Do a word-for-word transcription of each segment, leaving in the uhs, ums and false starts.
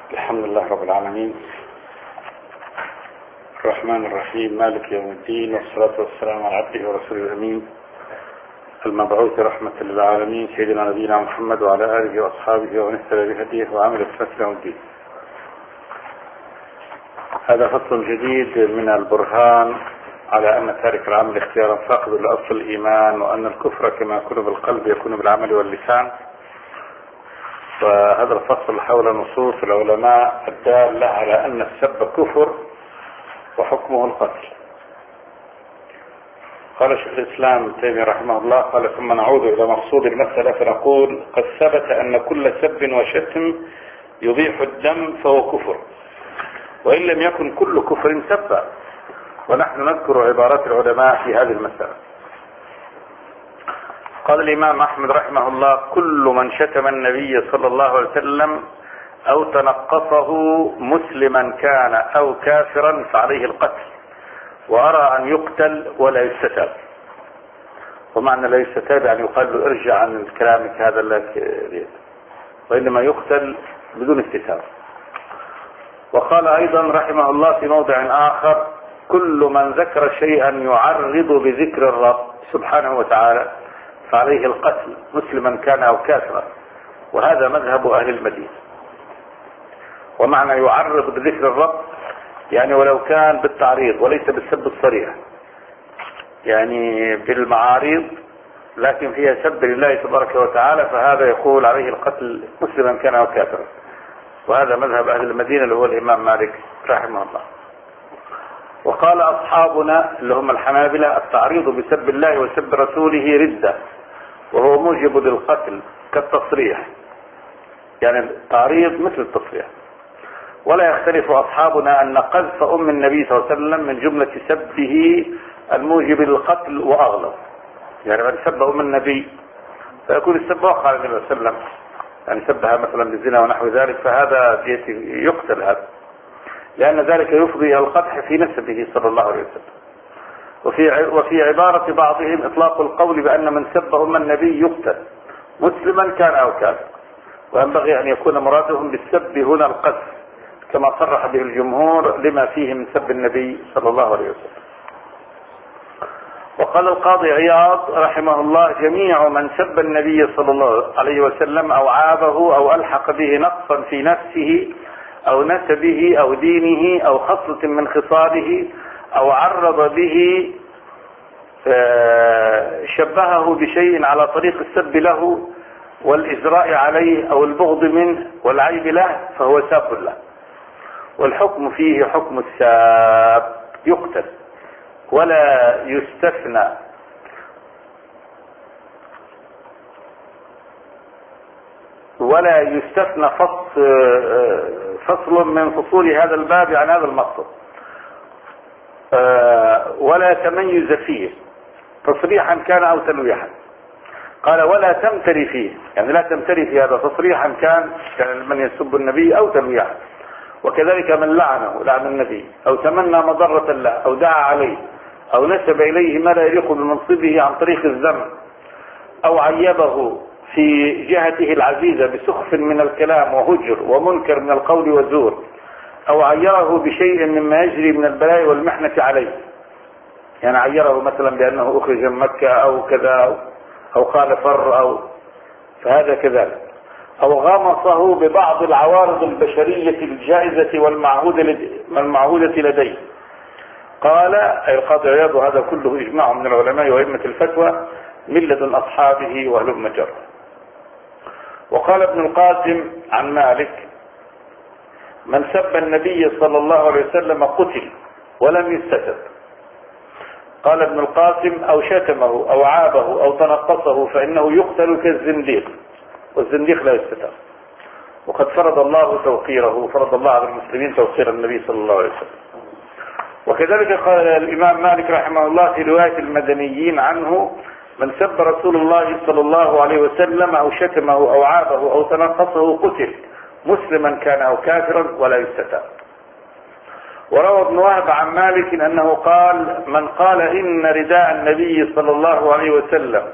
الحمد لله رب العالمين الرحمن الرحيم مالك يوم الدين، والصلاة والسلام على عبده ورسوله الأمين المبعوث رحمة للعالمين سيدنا نبينا محمد وعلى آله وأصحابه ومن اهتدى بهديه وعمل بسنته يوم الدين. هذا فصل جديد من البرهان على أن تارك العمل اختيارا فاقد لأصل الإيمان، وأن الكفر كما يكون بالقلب يكون بالعمل واللسان. فهذا الفصل حول نصوص العلماء الدالة على أن السب كفر وحكمه القتل. قال شيخ الإسلام ابن تيمية رحمه الله قال: ثم نعود إلى مقصود المسألة فنقول: قد ثبت أن كل سب وشتم يبيح الدم فهو كفر، وإن لم يكن كل كفر سبا. ونحن نذكر عبارات العلماء في هذه المسألة. قال الإمام أحمد رحمه الله: كل من شتم النبي صلى الله عليه وسلم أو تنقصه مسلما كان أو كافرا فعليه القتل، وأرى أن يقتل ولا يستتاب. ومعنى لا يستتاب يعني يقال له ارجع عن كلامك هذا لك، وإنما يقتل بدون استتاب. وقال أيضا رحمه الله في موضع آخر: كل من ذكر شيئا يعرض بذكر الرب سبحانه وتعالى فعليه القتل مسلما كان أو كافرا. وهذا مذهب أهل المدينة. ومعنى يعرض بذكر الرب يعني ولو كان بالتعريض وليس بالسب الصريح، يعني بالمعاريض لكن فيها سب لله تبارك وتعالى، فهذا يقول عليه القتل مسلما كان أو كافرا. وهذا مذهب أهل المدينة اللي هو الإمام مالك رحمه الله. وقال أصحابنا اللي هم الحنابلة: التعريض بسب الله وسب رسوله ردة، وهو موجب للقتل كالتصريح، يعني التعريض مثل التصريح. ولا يختلف أصحابنا أن قذف أم النبي صلى الله عليه وسلم من جملة سبه الموجب للقتل وأغلظ. يعني من سب أم النبي فيكون السب وقع على النبي صلى الله عليه وسلم، يعني سبها مثلا بالزنا ونحو ذلك، فهذا يقتل هذا، لأن ذلك يفضي إلى القدح في نسبه صلى الله عليه وسلم. وفي وفي عبارة بعضهم إطلاق القول بأن من سب أم النبي يقتل مسلما كان أو كافر، وينبغي أن يكون مرادهم بالسب هنا القذف كما صرح به الجمهور لما فيه من سب النبي صلى الله عليه وسلم. وقال القاضي عياض رحمه الله: جميع من سب النبي صلى الله عليه وسلم أو عابه أو ألحق به نقصا في نفسه أو نسبه أو دينه أو خصلة من خصاله أو عرض به شبهه بشيء على طريق السب له والإجراء عليه أو البغض منه والعيب له فهو ساب له، والحكم فيه حكم الساب، يقتل ولا يستثنى ولا يستثنى فصل من فصول هذا الباب عن هذا المقصد، ولا تميز فيه تصريحا كان أو تلويحا. قال: ولا تمتري فيه، يعني لا تمتري في هذا تصريحا كان كان من يسب النبي أو تلويحا. وكذلك من لعنه لعن النبي أو تمنى مضرة له أو دعا عليه أو نسب إليه ما لا يليق بمنصبه عن طريق الذم أو عيبه في جهته العزيزة بسخف من الكلام وهجر ومنكر من القول وزور، أو عيره بشيء مما يجري من البلاء والمحنة عليه، يعني عيره مثلا بأنه أخرج من مكة أو كذا أو قال فر أو فهذا كذلك، أو غمصه ببعض العوارض البشرية الجائزة والمعهودة لديه. قال أي القاضي عياض: وهذا كله إجماع من العلماء وأئمة الفتوى من لدن أصحابه وهلم جر. وقال ابن القاسم عن مالك: من سب النبي صلى الله عليه وسلم قتل ولم يستتب. قال ابن القاسم: أو شتمه أو عابه أو تنقصه فإنه يقتل كالزنديق، والزنديق لا يستتب. وقد فرض الله توقيره، وفرض الله على المسلمين توقير النبي صلى الله عليه وسلم. وكذلك قال الإمام مالك رحمه الله في رواية المدنيين عنه: من سب رسول الله صلى الله عليه وسلم أو شتمه أو عابه أو تنقصه قتل مسلما كان أو كافرا ولا يستتاب. وروى ابن وهب عن مالك أنه قال: من قال إن رداء النبي صلى الله عليه وسلم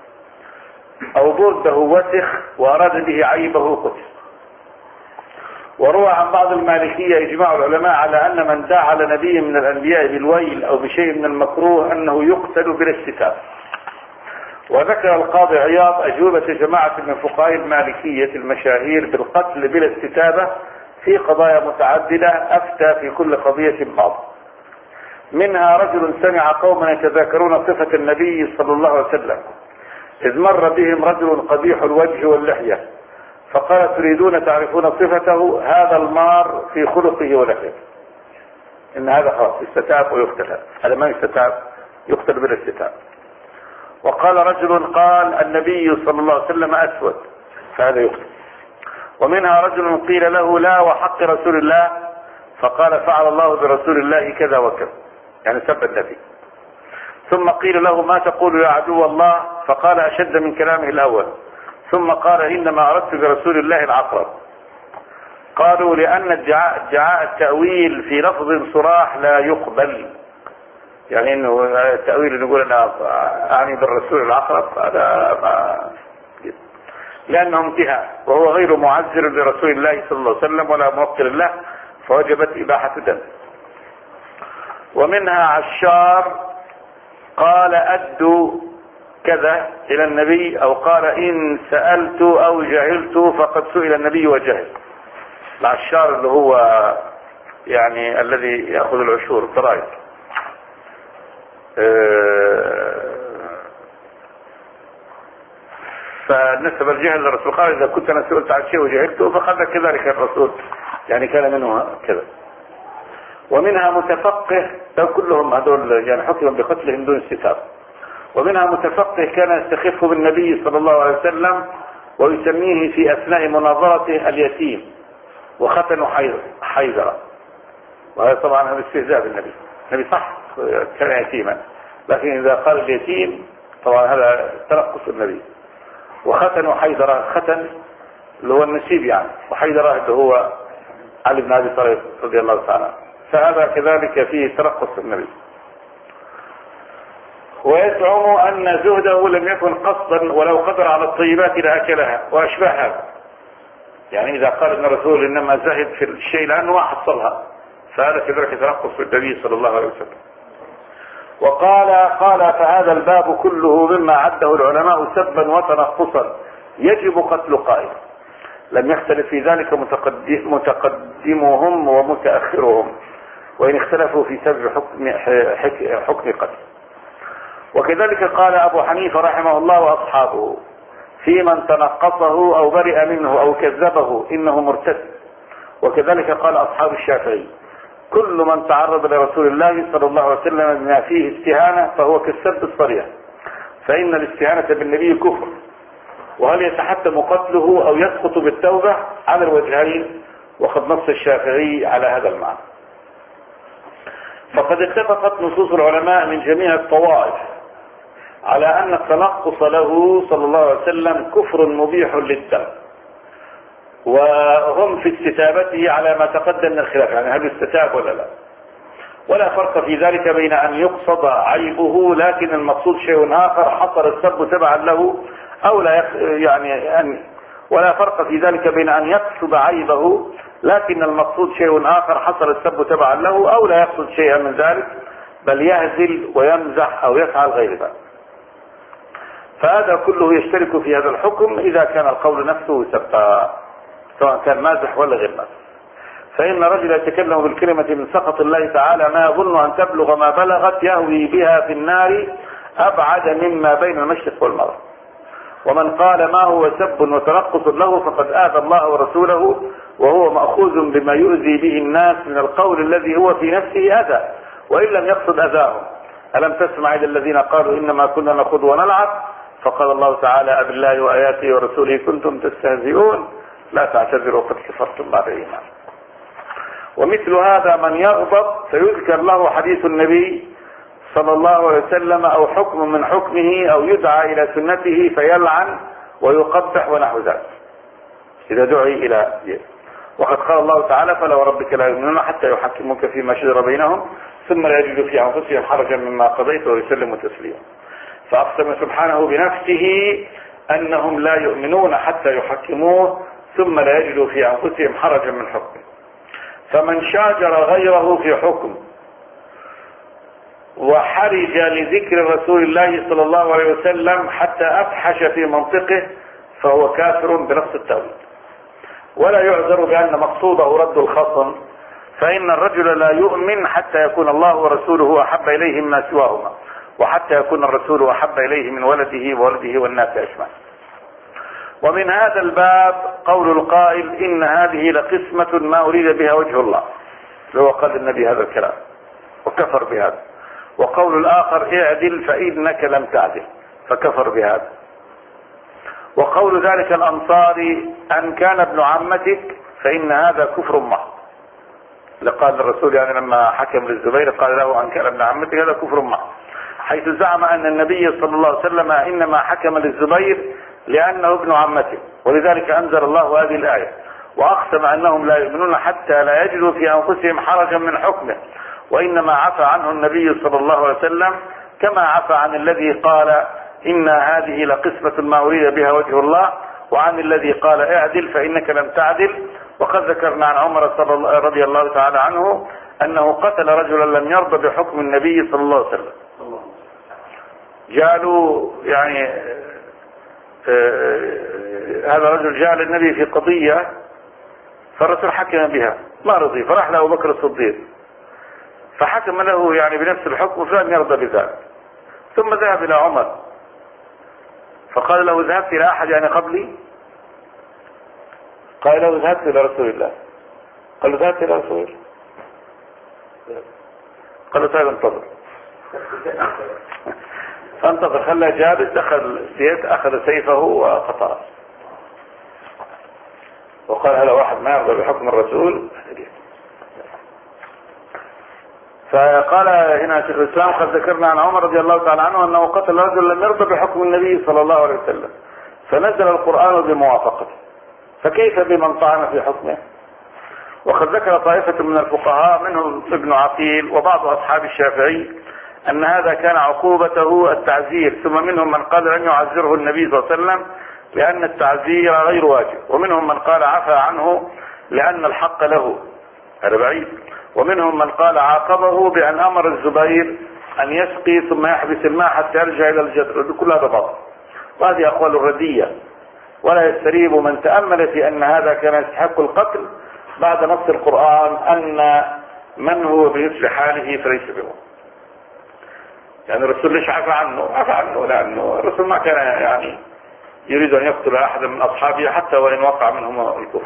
أو برده وسخ وأراد به عيبه قتل. وروى عن بعض المالكية إجماع العلماء على أن من دعا على نبي من الأنبياء بالويل أو بشيء من المكروه أنه يقتل بلا استتابة. وذكر القاضي عياض أجوبة جماعة من فقهاء المالكية المشاهير بالقتل بلا استتابة في قضايا متعددة، أفتى في كل قضية بعض. منها رجل سمع قوما يتذاكرون صفة النبي صلى الله عليه وسلم، إذ مر بهم رجل قبيح الوجه واللحية، فقال تريدون تعرفون صفته؟ هذا المار في خلقه ولحيته. إن هذا خلاص يستتاب ويقتل، هذا ما يستتاب، يقتل بلا استتاب. وقال رجل قال النبي صلى الله عليه وسلم أسود، فهذا يقتل. ومنها رجل قيل له لا وحق رسول الله، فقال فعل الله برسول الله كذا وكذا، يعني سب النبي. ثم قيل له ما تقول يا عدو الله؟ فقال أشد من كلامه الأول، ثم قال إنما أردت برسول الله العقرب. قالوا لأن ادعاء ادعاء التأويل في لفظ صراح لا يقبل، يعني انه التأويل نقول انا اعني بالرسول العقرب، هذا ما لانه انتهاء وهو غير معزر لرسول الله صلى الله عليه وسلم ولا موقر له، فوجبت اباحة دم. ومنها عشار قال ادوا كذا الى النبي، او قال ان سألت او جهلت فقد سئل النبي وجهل. العشار اللي هو يعني الذي يأخذ العشور الضرائب. فنسب الجهل للرسول، قال اذا كنت انا سئلت عن شيء وجهلته فقد كذلك الرسول، يعني كان منه كذا. ومنها متفقه، لو كلهم هذول يعني حكم بقتلهم دون استتاب. ومنها متفقه كان يستخف بالنبي صلى الله عليه وسلم ويسميه في اثناء مناظرته اليتيم، وختن حيدرة، وهذا طبعا هذا استهزاء بالنبي. النبي صح كان يتيما، لكن اذا قال اليتيم طبعا هذا تنقص النبي. وختن حيدرة، ختن اللي هو النسيب يعني، وحيدرة اللي هو علي بن ابي طالب رضي الله تعالى، فهذا كذلك فيه تنقص النبي. ويزعم ان زهده لم يكن قصدا، ولو قدر على الطيبات لاكلها واشباه هذا. يعني اذا قال ان الرسول انما زهد في الشيء لانه ما حصلها، فهذا كذلك تنقص النبي صلى الله عليه وسلم. وقال قال فهذا الباب كله مما عده العلماء سبا وتنقصا يجب قتل قائل، لم يختلف في ذلك متقدم متقدمهم ومتأخرهم، وإن اختلفوا في سبب حكم حكم قتل. وكذلك قال أبو حنيفة رحمه الله وأصحابه في من تنقصه أو برئ منه أو كذبه إنه مرتد. وكذلك قال أصحاب الشافعي كل من تعرض لرسول الله صلى الله عليه وسلم بما فيه استهانة فهو كالسب الصريح، فإن الاستهانة بالنبي كفر. وهل يتحتم قتله أو يسقط بالتوبة؟ على الوجهين، وقد نص الشافعي على هذا المعنى. فقد اتفقت نصوص العلماء من جميع الطوائف على أن التنقص له صلى الله عليه وسلم كفر مبيح للدم، وهم في استتابته على ما تقدم من الخلاف، يعني هل استتاب ولا لا. ولا فرق في ذلك بين أن يقصد عيبه لكن المقصود شيء آخر حصل السب تبعا له، أو لا يق... يعني أن ولا فرق في ذلك بين أن يقصد عيبه لكن المقصود شيء آخر حصل السب تبعا له، أو لا يقصد شيئا من ذلك بل يهزل ويمزح أو يفعل غير ذلك. فهذا كله يشترك في هذا الحكم إذا كان القول نفسه سبا، سواء كان مازح ولا غير مازح. فإن رجل يتكلم بالكلمة من سخط الله تعالى ما يظن أن تبلغ ما بلغت يهوي بها في النار أبعد مما بين المشرق والمغرب. ومن قال ما هو سب وتنقص له فقد آذى الله ورسوله، وهو مأخوذ بما يؤذي به الناس من القول الذي هو في نفسه أذى وإن لم يقصد أذاهم. ألم تسمع إلى الذين قالوا إنما كنا نخوض ونلعب فقال الله تعالى أبالله وآياته ورسوله كنتم تستهزئون لا تعتذروا قد كفرتم بعد الإيمان. ومثل هذا من يغضب فيذكر له حديث النبي صلى الله عليه وسلم أو حكم من حكمه أو يدعى إلى سنته فيلعن ويقبح ونحو ذلك إذا دعي إلى دين. وقد قال الله تعالى فلا وربك لا يؤمنون حتى يحكموك فيما شجر بينهم ثم لا يجدوا في أنفسهم حرجا مما قضيت ويسلموا تسليما. فأقسم سبحانه بنفسه أنهم لا يؤمنون حتى يحكموه ثم لا يجدوا في أنفسهم حرجا من حكمه. فمن شاجر غيره في حكم وحرج لذكر رسول الله صلى الله عليه وسلم حتى أفحش في منطقه فهو كافر بنفس التأويل، ولا يعذر بأن مقصوده رد الخصم، فإن الرجل لا يؤمن حتى يكون الله ورسوله أحب إليه مما سواهما، وحتى يكون الرسول أحب إليه من ولده وولده والناس أجمعين. ومن هذا الباب قول القائل إن هذه لقسمة ما أريد بها وجه الله، لو قال النبي هذا الكلام وكفر بهذا. وقول الآخر اعدل فإنك لم تعدل فكفر بهذا. وقول ذلك الأنصاري أن كان ابن عمتك فإن هذا كفر محض، لقال الرسول يعني لما حكم للزبير قال له أن كان ابن عمتك هذا كفر محض، حيث زعم أن النبي صلى الله عليه وسلم إنما حكم للزبير لأنه ابن عمته، ولذلك أنزل الله هذه الآية وأقسم أنهم لا يؤمنون حتى لا يجدوا في أنفسهم حرجا من حكمه، وإنما عفى عنه النبي صلى الله عليه وسلم كما عفى عن الذي قال إن هذه لقسمة ما أريد بها وجه الله، وعن الذي قال اعدل فإنك لم تعدل. وقد ذكرنا عن عمر رضي الله تعالى عنه أنه قتل رجلا لم يرضى بحكم النبي صلى الله عليه وسلم. جاءوا يعني هذا الرجل جاء للنبي في قضية فالرسول حكم بها ما رضي، فراح له أبو بكر الصديق فحكم له يعني بنفس الحكم فلم يرضى بذلك، ثم ذهب إلى عمر فقال له ذهبت إلى أحد يعني قبلي؟ قال له ذهبت إلى رسول الله. قال له ذهبت إلى رسول الله؟ قال له طيب انتظر. فانتظر خلى جالس، دخل السيف أخذ سيفه وقطعه وقال هذا واحد ما يرضى بحكم الرسول. فقال هنا شيخ الإسلام قد ذكرنا عن عمر رضي الله تعالى عنه أنه قتل رجل لم يرضى بحكم النبي صلى الله عليه وسلم فنزل القرآن بموافقته، فكيف بمن طعن في حكمه؟ وقد ذكر طائفة من الفقهاء منهم ابن عقيل وبعض أصحاب الشافعي أن هذا كان عقوبته التعزير، ثم منهم من قال لن يعزره النبي صلى الله عليه وسلم لأن التعزير غير واجب، ومنهم من قال عفى عنه لأن الحق له، هذا بعيد، ومنهم من قال عاقبه بأن أمر الزبير أن يسقي ثم يحبس الماء حتى يرجع إلى الجدر. كل هذا باطل، وهذه أقوال ردية، ولا يستريب من تأمل في أن هذا كان يستحق القتل بعد نص القرآن أن من هو بمثل حاله فليس بهم. يعني الرسول ليش عفى عنه؟ عفى عنه لأنه الرسول ما كان يعني يريد أن يقتل أحدا من أصحابه حتى وإن وقع منهم الكفر.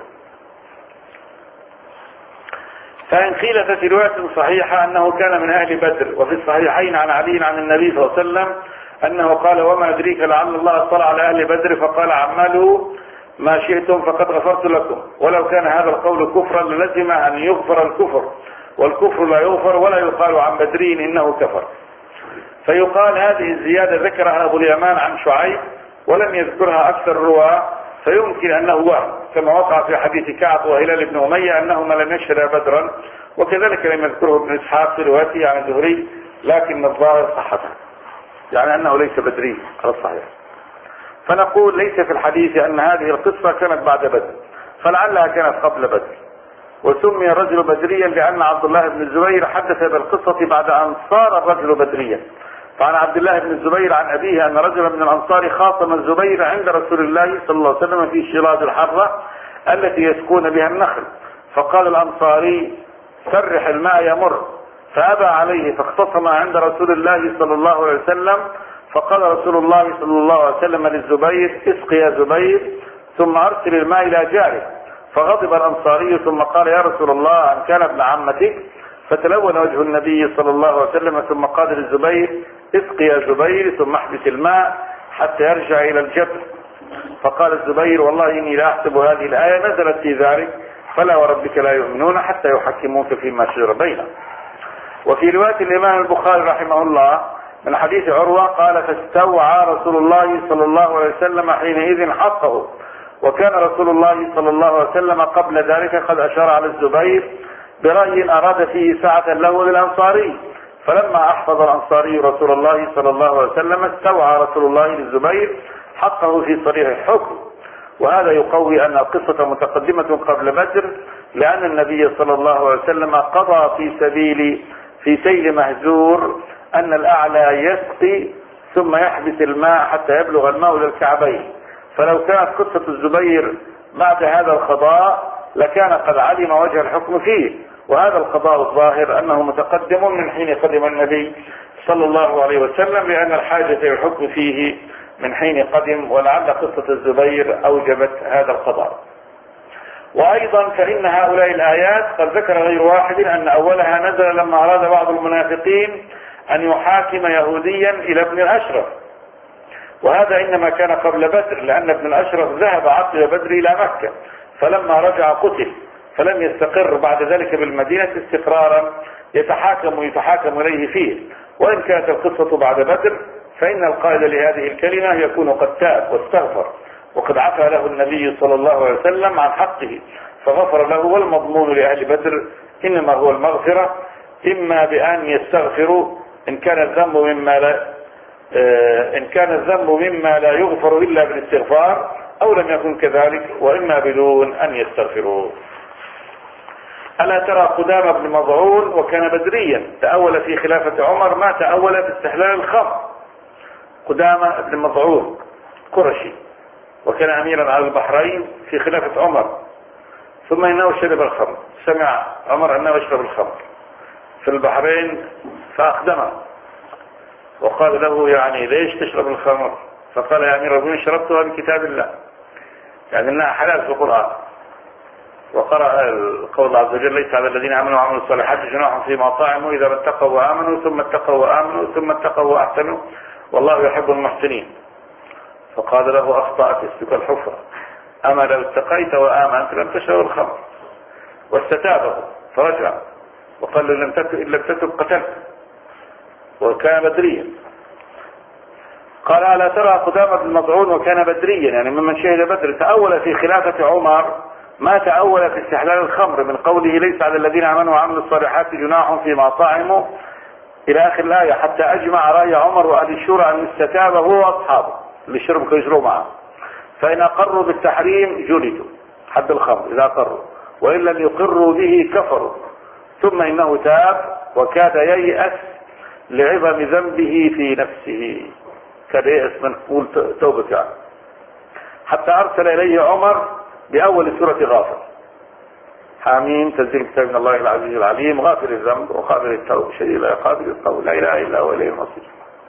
فإن قيل ففي رواية صحيحة أنه كان من أهل بدر، وفي الصحيحين عن علي عن النبي صلى الله عليه وسلم أنه قال وما أدريك لعل الله اطلع على أهل بدر فقال اعملوا ما شئتم فقد غفرت لكم، ولو كان هذا القول كفرا للزم أن يغفر الكفر، والكفر لا يغفر ولا يقال عن بدرين إنه كفر. فيقال هذه الزيادة ذكرها أبو اليمان عن شعيب ولم يذكرها أكثر الرواة، فيمكن أنه وهم كما وقع في حديث كعب وهلال بن أمية أنهما لم يشهدا بدرا، وكذلك لم يذكره ابن إسحاق في روايته عن الزهري، لكن الظاهر صحته يعني أنه ليس بدري على الصحيح. فنقول ليس في الحديث أن هذه القصة كانت بعد بدر، فلعلها كانت قبل بدر، وسمي الرجل بدريا لأن عبد الله بن الزبير حدث بالقصة بعد أن صار الرجل بدريا. فعن عبد الله بن الزبير عن أبيه أن رجلا من الأنصار خاصم الزبير عند رسول الله صلى الله عليه وسلم في شراج الحرة التي يسكون بها النخل، فقال الأنصاري سرح الماء يمر، فأبى عليه فاختصم عند رسول الله صلى الله عليه وسلم، فقال رسول الله صلى الله عليه وسلم للزبير اسق يا زبير ثم أرسل الماء إلى جاره، فغضب الأنصاري ثم قال يا رسول الله أن كان ابن عمتك، فتلون وجه النبي صلى الله عليه وسلم ثم قال للزبير اسق يا زبير ثم احبس الماء حتى يرجع إلى الجبل. فقال الزبير والله إني لا أحسب هذه الآية نزلت في ذلك فلا وربك لا يؤمنون حتى يحكموك فيما شجر بينهم. وفي رواية الإمام البخاري رحمه الله من حديث عروة قال فاستوعى رسول الله صلى الله عليه وسلم حينئذ حقه، وكان رسول الله صلى الله عليه وسلم قبل ذلك قد أشار على الزبير برأي أراد فيه ساعة له للأنصاري، فلما أحفظ الأنصاري رسول الله صلى الله عليه وسلم استوعى رسول الله للزبير حقه في صريح الحكم. وهذا يقوي أن القصة متقدمة قبل بدر، لأن النبي صلى الله عليه وسلم قضى في سبيل في سيل مهزور أن الأعلى يسقي ثم يحبس الماء حتى يبلغ الماء إلى الكعبين. فلو كانت قصة الزبير بعد هذا القضاء لكان قد علم وجه الحكم فيه، وهذا القضاء الظاهر أنه متقدم من حين قدم النبي صلى الله عليه وسلم، لأن الحاجة إلى الحكم فيه من حين قدم، ولعل قصة الزبير أوجبت هذا القضاء. وأيضا فإن هؤلاء الآيات قد ذكر غير واحد أن أولها نزل لما أراد بعض المنافقين أن يحاكم يهوديا إلى ابن الأشرف، وهذا إنما كان قبل بدر، لأن ابن الأشرف ذهب عقب بدر إلى مكة، فلما رجع قتل، فلم يستقر بعد ذلك بالمدينة استقرارا يتحاكم يتحاكم إليه فيه. وإن كانت القصة بعد بدر فإن القائل لهذه الكلمة يكون قد تاب واستغفر، وقد عفى له النبي صلى الله عليه وسلم عن حقه فغفر له. والمضمون لأهل بدر إنما هو المغفرة، إما بأن يستغفروا إن كان الذنب مما لا إن كان الذنب مما لا يغفر إلا بالاستغفار، أو لم يكن كذلك، وإما بدون أن يستغفروا. ألا ترى قدامى بن مظعون وكان بدريا تأول في خلافة عمر ما تأول في استحلال الخمر. قدامى بن مظعون قرشي وكان أميرا على البحرين في خلافة عمر، ثم إنه شرب الخمر، سمع عمر أنه يشرب الخمر في البحرين فأقدمه وقال له يعني ليش تشرب الخمر؟ فقال يا أمير المؤمنين شربتها بكتاب الله، يعني أنها حلال في القرآن. وقرأ القول الله عز وجل ليس على الذين آمنوا وعملوا الصالحات جناح فيما طعموا إذا اتقوا وآمنوا ثم اتقوا وآمنوا ثم اتقوا وأحسنوا والله يحب المحسنين. فقال له أخطأت اسمك الحفرة، أما لو اتقيت وآمنت لم تشرب الخمر. واستتابه فرجع وقال له لم تتب قتلت، وكان بدريا. قال ألا ترى قدامى بن مظعون وكان بدريا يعني ممن شهد بدر تأول في خلافة عمر ما تأول في استحلال الخمر من قوله ليس على الذين آمنوا وعملوا الصالحات جناح فيما طعموا إلى آخر الآية، حتى أجمع رأي عمر وأهل الشورى أن استتاب هو وأصحابه اللي شربوا يشربوا معه، فإن أقروا بالتحريم جلدوا حد الخمر إذا أقروا، وإن لم يقروا به كفروا. ثم إنه تاب وكاد ييأس لعظم ذنبه في نفسه، كاد ييأس من قول توبته، حتى أرسل إليه عمر بأول سورة غافر حاميم تنزيل كتاب من الله العزيز العليم غافر الذنب وقابل التوب شديد العقاب القول لا إله إلا هو إليه المصير.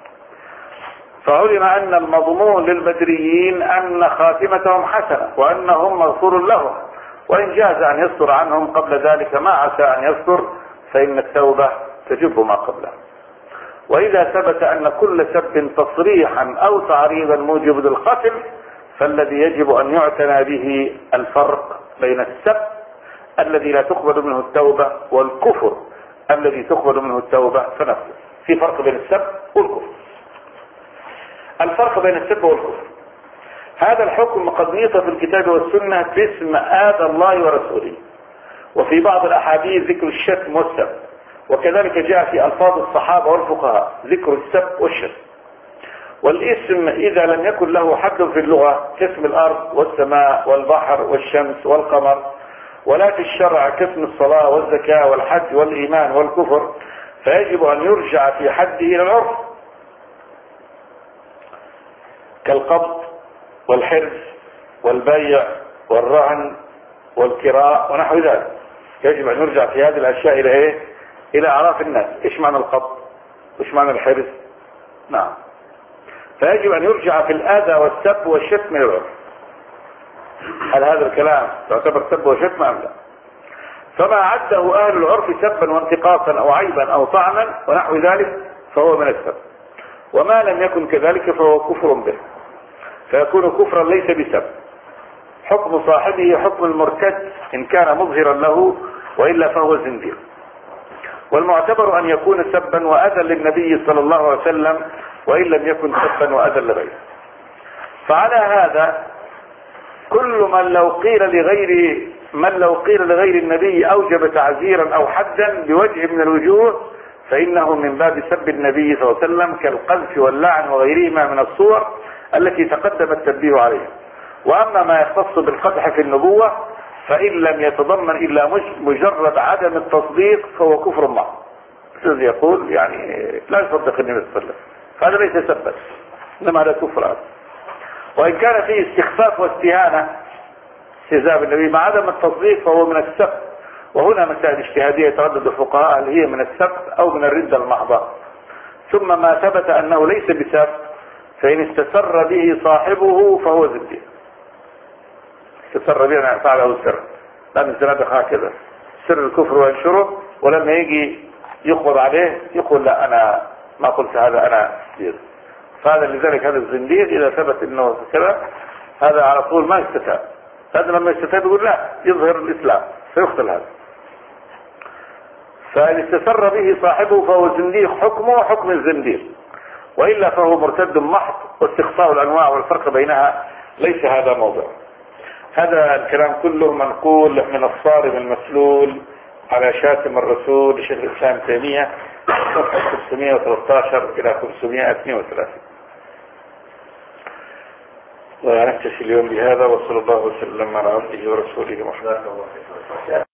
فعلم أن المضمون للبدريين أن خاتمتهم حسنة وأنهم مغفور لهم، وإن جاز أن يصدر عنهم قبل ذلك ما عسى أن يصدر، فإن التوبة تجب ما قبله. وإذا ثبت أن كل سب تصريحا أو تعريضا موجب للقتل فالذي يجب أن يعتنى به الفرق بين السب الذي لا تقبل منه التوبة والكفر الذي تقبل منه التوبة فنفسه. في فرق بين السب والكفر. الفرق بين السب والكفر هذا الحكم قد نيط في الكتاب والسنة باسم آذى الله ورسوله، وفي بعض الأحاديث ذكر الشتم والسب، وكذلك جاء في ألفاظ الصحابة والفقهاء ذكر السب والشتم. والاسم إذا لم يكن له حد في اللغة كاسم الأرض والسماء والبحر والشمس والقمر، ولا في الشرع كاسم الصلاة والزكاة والحج والإيمان والكفر، فيجب أن يرجع في حده إلى العرف كالقبض والحرز والبيع والرهن والكراء ونحو ذلك. يجب أن يرجع في هذه الأشياء إلى إيه؟ إلى أعراف الناس. إيش معنى القبض؟ وإيش معنى الحرز؟ نعم. فيجب أن يرجع في الأذى والسب والشتم إلى العرف. هل هذا الكلام يعتبر سب وشتم أم لا؟ فما عده أهل العرف سبا وانتقاصا أو عيبا أو طعنا ونحو ذلك فهو من السب، وما لم يكن كذلك فهو كفر به، فيكون كفرا ليس بسب. حكم صاحبه حكم المرتد إن كان مظهرا له، وإلا فهو زنديق. والمعتبر أن يكون سبا وأذى للنبي صلى الله عليه وسلم، وإن لم يكن سبا وأذى لغيره. فعلى هذا كل من لو قيل لغير من لو قيل لغير النبي أوجب تعزيرا أو حدا بوجه من الوجوه فإنه من باب سب النبي صلى الله عليه وسلم كالقذف واللعن وغيرهما من الصور التي تقدم التنبيه عليها. واما ما يختص بالقدح في النبوة فان لم يتضمن الا مجرد عدم التصديق فهو كفر محض. الذي يقول يعني لا يصدق النبي صلى الله عليه وسلم فهذا ليس سبا، انما هذا كفر هذا. وان كان فيه استخفاف واستهانة استهزاء بالنبي مع عدم التصديق فهو من السب. وهنا مسائل اجتهادية يتردد الفقهاء هل هي من السب او من الردة المحضة. ثم ما ثبت انه ليس بسب فان استسر به صاحبه فهو زنديق. استسر به يعني فعله سر، لان الزنادق هكذا سر الكفر وينشره، ولما يجي يقبض عليه يقول لا انا ما قلت هذا انا زنديق. فهذا لذلك هذا الزنديق اذا ثبت انه كذا هذا على طول ما يستتاب. هذا لما يستتاب يقول لا يظهر الاسلام فيقتل هذا. فإن استسر به صاحبه فهو زنديق حكمه حكم الزنديق، وإلا فهو مرتد محض. واستقصاء الأنواع والفرق بينها ليس هذا موضع. هذا الكلام كله منقول من الصارم المسلول على شاتم الرسول لشيخ الإسلام تيمية صفحة خمسمائة وثلاثة عشر إلى خمسمائة واثنين وثلاثين. ونكتفي اليوم بهذا، وصلى الله وسلم على عبده ورسوله محمد.